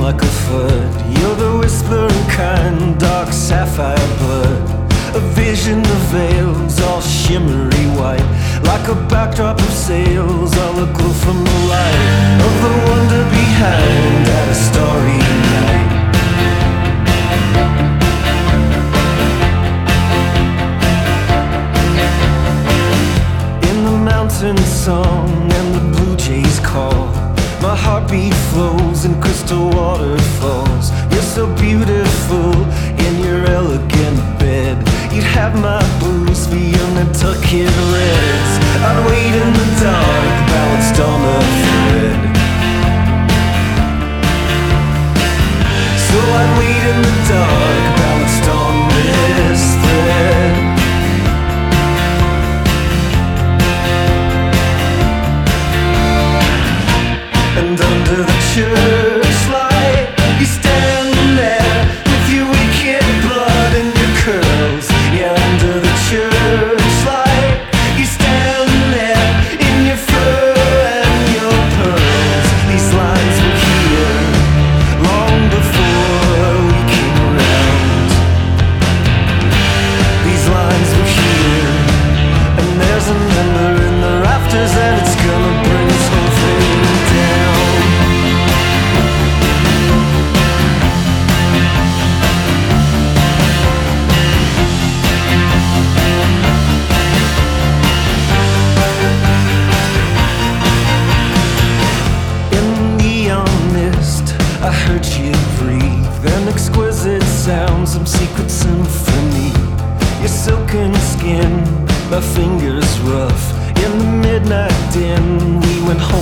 like a flood. You're the whispering kind, dark sapphire blood. A vision of veils, all shimmery white, like a backdrop of sails, all aglow from the light of the wonder behind at a starry night. In the mountain song and the blue jays call, my heartbeat flows in crystal waterfalls. You're so beautiful in your elegant bed. You'd have my blues for your Nantucket reds. I'd wait in the dark, balanced on a thread. So I'd wait in the dark, balanced on this thread. And under the church light, you stand there with your wicked blood and your curls. Yeah, under the church light, you stand there in your fur and your pearls. These lines were here long before we came around. These lines were here, and there's a number in the rafters, and it's gonna bring this whole thing down. I heard you breathe, an exquisite sound, some secret symphony. Your silken skin, my fingers rough. In the midnight dim, we went home.